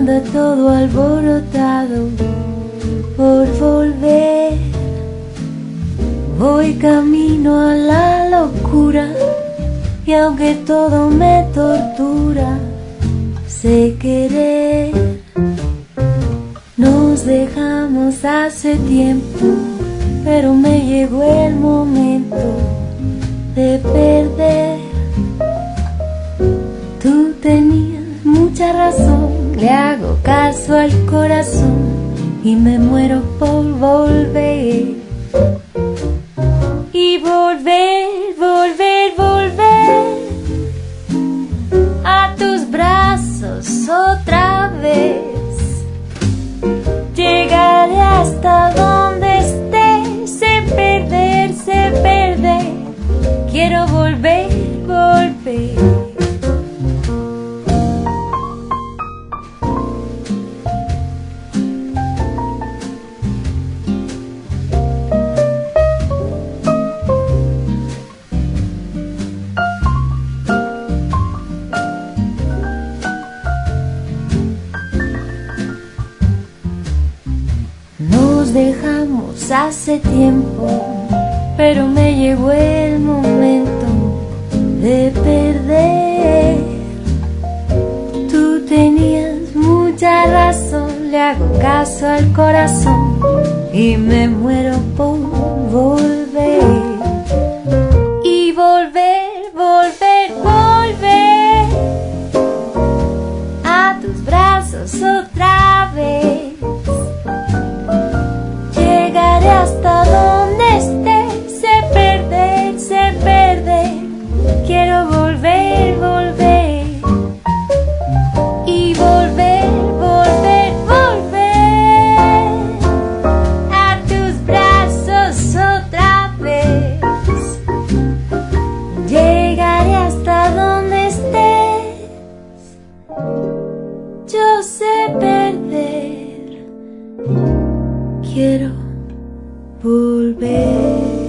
anda todo alborotado por volver. Voy camino a la locura y aunque todo me tortura, sé querer. Nos dejamos hace tiempo, pero me llegó el momento de perder. Tú tenías mucha razón, le hago caso al corazón y me muero por volver. Y volver, volver, volver a tus brazos otra vez. Llegaré hasta donde estés, sé perder, sé perder. Quiero volver, volver. Nos dejamos hace tiempo, pero me llegó el momento de perder. Tú tenías mucha razón, le hago caso al corazón y me muero por volver. Y volver, volver, volver a tus brazos otra vez. Hasta donde estés, sé perder, sé perder. Quiero volver, volver. Y volver, volver, volver a tus brazos otra vez. Llegaré hasta donde estés. Yo sé perder. Quiero volver.